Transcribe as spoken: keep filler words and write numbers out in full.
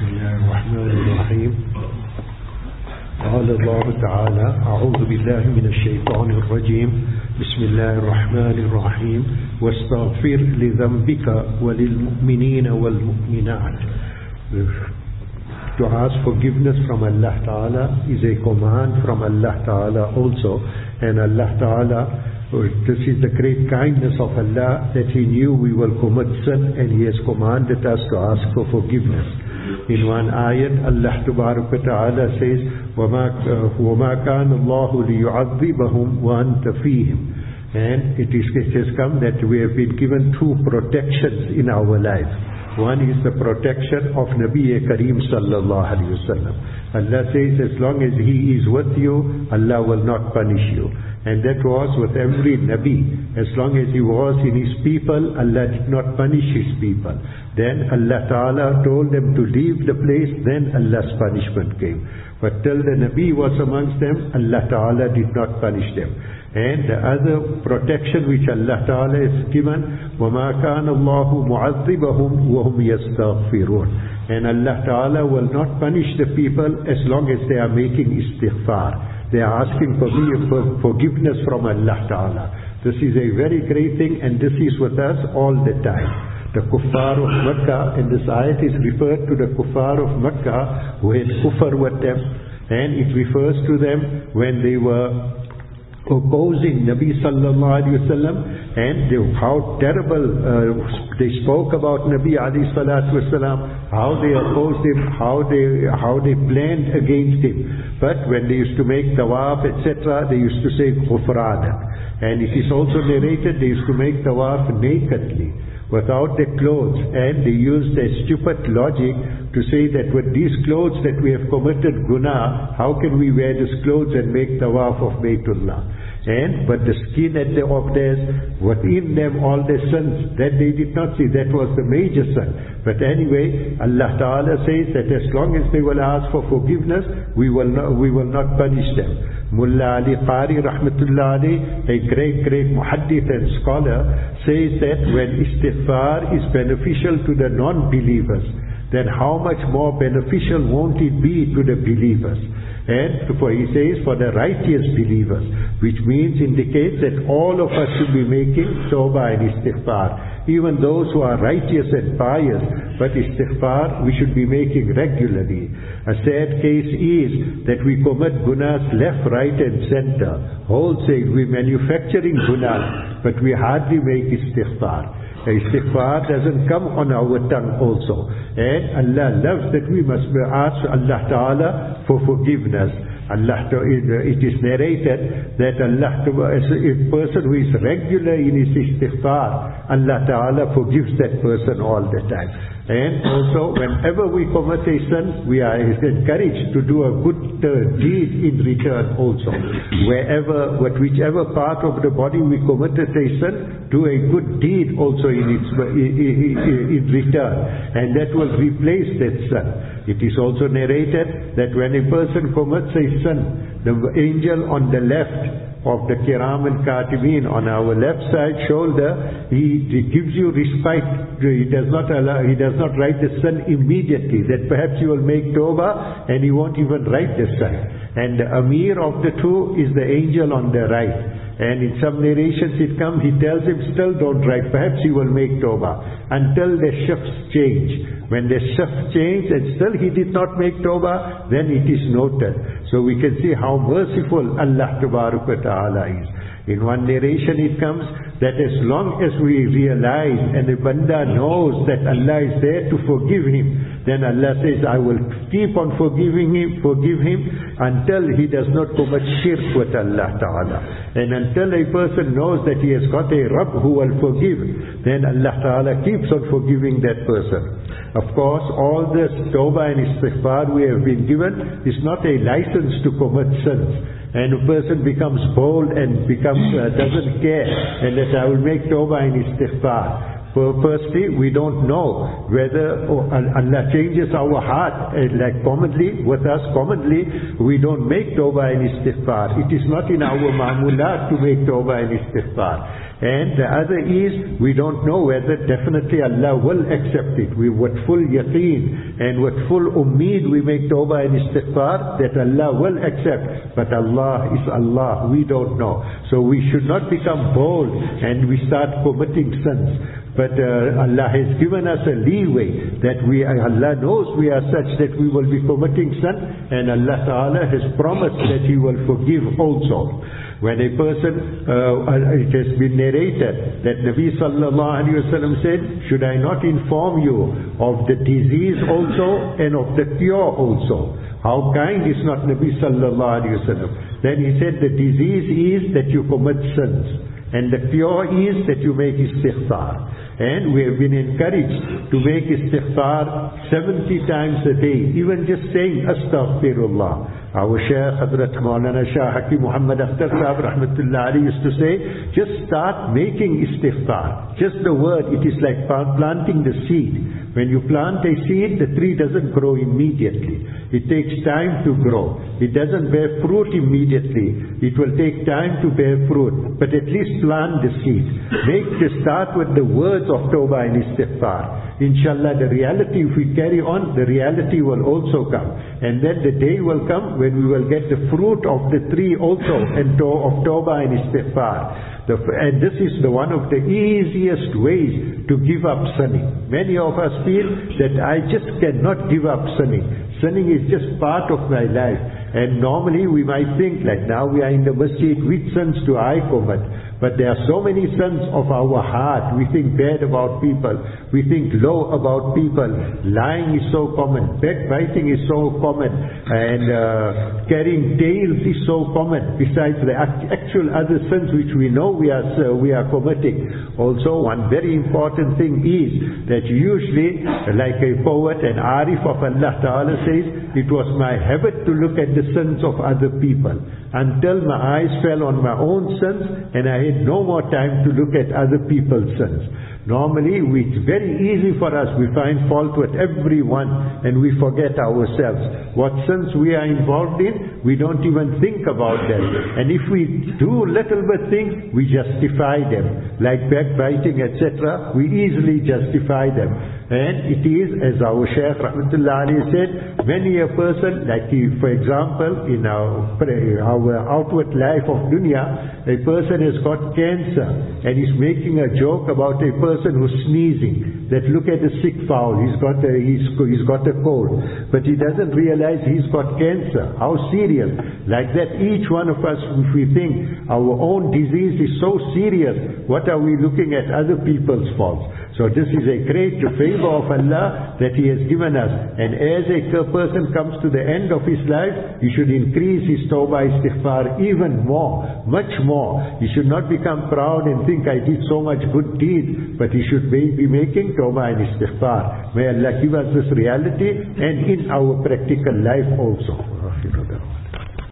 بسم الله الرحمن الرحيم. قال الله تعالى: أعوذ بالله من الشيطان الرجيم. بسم الله الرحمن الرحيم. واستغفر لذنبك وللمؤمنين والمؤمنات. To ask forgiveness from Allah Ta'ala is a command from Allah Ta'ala also, and Allah Ta'ala, this is the great kindness of Allah that He knew we will commit sin and He has commanded us to ask for forgiveness. In one ayat, Allah Tabaraka Ta'ala says, وَمَا كَانَ اللَّهُ لِيُعَذِّبَهُمْ وَأَنْتَ فِيهِمْ. And it, is, it has come that we have been given two protections in our life. One is the protection of Nabi Kareem Sallallahu Alaihi Wasallam. Allah says, as long as He is with you, Allah will not punish you. And that was with every Nabi. As long as he was in his people, Allah did not punish his people. Then Allah Ta'ala told them to leave the place, then Allah's punishment came. But till the Nabi was amongst them, Allah Ta'ala did not punish them. And the other protection which Allah Ta'ala has given, وَمَا كَانَ اللَّهُ مُعَذِّبَهُمْ وَهُمْ يَسْتَغْفِرُونَ. And Allah Ta'ala will not punish the people as long as they are making istighfar. They are asking for, for forgiveness from Allah Ta'ala. This is a very great thing, and this is with us all the time. The kuffar of Makkah, and this ayat is referred to the kuffar of Makkah who had kufr with them, and it refers to them when they were opposing Nabi Sallallahu Alaihi Wasallam, and they, how terrible uh, they spoke about Nabi Alayhi Salatu Wasallam, how they opposed him, how they how they planned against him. But when they used to make tawaf, et cetera, they used to say ghufranak. And it is also narrated they used to make tawaf nakedly, without their clothes, and they used their stupid logic to say that with these clothes that we have committed guna, how can we wear these clothes and make tawaf of Baytullah? And but the skin at the, of theirs, within them all their sins, that they did not see, that was the major sin. But anyway, Allah Ta'ala says that as long as they will ask for forgiveness, we will not, we will not punish them. Mullah Ali Qari Rahmatullah Ali, a great, great muhaddith and scholar, says that when istighfar is beneficial to the non-believers, then how much more beneficial won't it be to the believers? And for, he says, for the righteous believers, which means indicates that all of us should be making tawbah and istighfar. Even those who are righteous and pious, but istighfar we should be making regularly. A sad case is that we commit gunas left, right and center. Wholesale, we manufacturing gunas, but we hardly make istighfar. Istighfar doesn't come on our tongue also. And Allah loves that we must ask Allah Ta'ala for forgiveness. Allah, it is narrated that Allah, a person who is regular in his istighfar, Allah Ta'ala forgives that person all the time. And also, whenever we commit a sin, we are encouraged to do a good uh, deed in return also. Wherever, but whichever part of the body we committed a sin, do a good deed also in its in, in, in return, and that will replace that sin. It is also narrated that when a person commits a sin, the angel on the left of the Kiram and Katibin, on our left side shoulder, he, he gives you respite. He does not allow, he does not write the sin immediately, that perhaps you will make tawbah and he won't even write the sin. And the Amir of the two is the angel on the right. And in some narrations it comes, he tells him, still don't write, perhaps he will make tawbah, until the shifts change. When the shifts change and still he did not make tawbah, then it is noted. So we can see how merciful Allah Ta'ala is. In one narration it comes that as long as we realize and the banda knows that Allah is there to forgive him, then Allah says, I will keep on forgiving him, forgive him until he does not commit shirk with Allah Ta'ala. And until a person knows that he has got a Rabb who will forgive, then Allah Ta'ala keeps on forgiving that person. Of course, all this tawbah and istighfar we have been given is not a license to commit sins. And a person becomes bold and becomes uh, doesn't care, and that I will make tawbah and istighfar. Firstly, we don't know whether oh, Allah changes our heart. Like commonly, with us commonly, we don't make tawbah and istighfar. It is not in our ma'mulat to make tawbah and istighfar. And the other is, we don't know whether definitely Allah will accept it. We with full yaqeen and with full ummeed we make tawbah and istighfar that Allah will accept. But Allah is Allah, we don't know. So we should not become bold and we start committing sins. But uh, Allah has given us a leeway that we, Allah knows we are such that we will be committing sin, and Allah Ta'ala has promised that He will forgive also. When a person, uh, it has been narrated that Nabi Sallallahu Alaihi Wasallam said, should I not inform you of the disease also and of the cure also? How kind is not Nabi Sallallahu Alaihi Wasallam? Then he said the disease is that you commit sins, and the cure is that you make istighfar. And we have been encouraged to make istighfar seventy times a day, even just saying astaghfirullah. Our Shaykh Hazrat Maulana Shah Hakim Muhammad Akhtar Sahib Rahmatullah Ali used to say, just start making istighfar. Just the word, it is like planting the seed. When you plant a seed, the tree doesn't grow immediately. It takes time to grow. It doesn't bear fruit immediately. It will take time to bear fruit. But at least plant the seed. Make the start with the words of Tawbah and Istighfar. Inshallah, the reality, if we carry on, the reality will also come. And then the day will come when we will get the fruit of the tree also and to, of Tawbah and Istighfar. The, and this is the one of the easiest ways to give up sinning. Many of us feel that I just cannot give up sinning. Sinning is just part of my life. And normally we might think, like now we are in the masjid, which sins do I commit? But there are so many sins of our heart. We think bad about people. We think low about people. Lying is so common. Backbiting is so common. And uh, carrying tales is so common. Besides the actual other sins which we know we are, uh, we are committing. Also, one very important thing is that usually, like a poet and Arif of Allah Ta'ala says, it was my habit to look at the sins of other people until my eyes fell on my own sins and I had no more time to look at other people's sins. Normally, we, it's very easy for us. We find fault with everyone and we forget ourselves. What sins we are involved in, we don't even think about them. And if we do little bit things, we justify them. Like backbiting, et cetera, we easily justify them. And it is, as our Shaykh Rahmatullah Ali said, many a person, like he, for example, in our, our outward life of dunya, a person has got cancer and is making a joke about a person who's sneezing. That look at the sick fowl, he's got a, he's, he's got a cold. But he doesn't realize he's got cancer. How serious. Like that, each one of us, if we think our own disease is so serious, what are we looking at other people's faults? So this is a great favor of Allah that He has given us. And as a person comes to the end of his life, he should increase his tawbah istighfar even more, much more. He should not become proud and think I did so much good deeds, but he should be making tawbah and istighfar. May Allah give us this reality and in our practical life also.